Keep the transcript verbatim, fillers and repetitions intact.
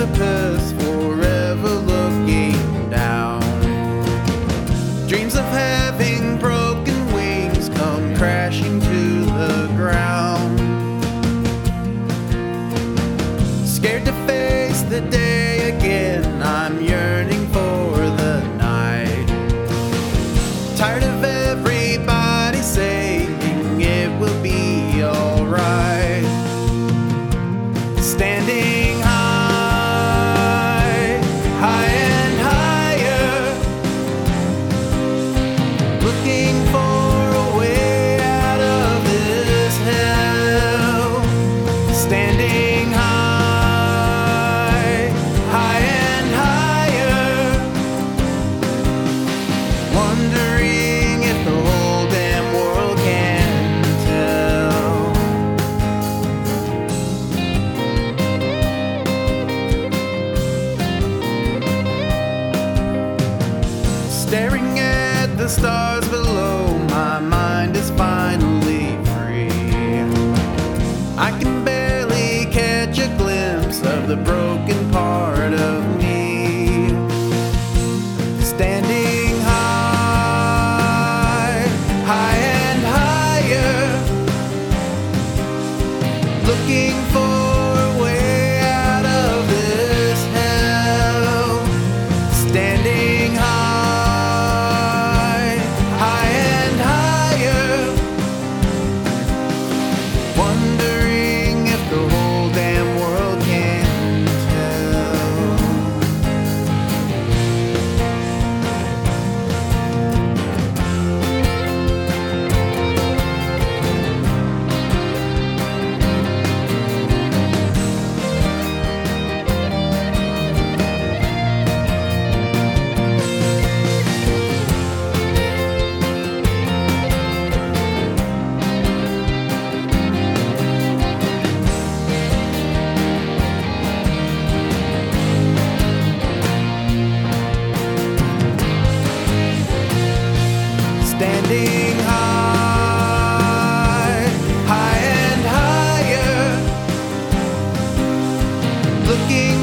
precipice, forever looking down. Dreams of having broken wings come crashing to the ground. Scared to face the day again, I'm yearning for the night. Tired of everybody saying it will be alright. Standing high, high and higher, looking for a way out of this hell. Standing high, high and higher, wondering if the whole damn world can tell. Staring at the stars below, my mind is finally free. I can barely catch a glimpse of the broken part of me. Standing high, high and higher, looking for a way out of this hell. Standing high, high and higher, wondering if the whole damn world can tell. Standing high, high and higher, looking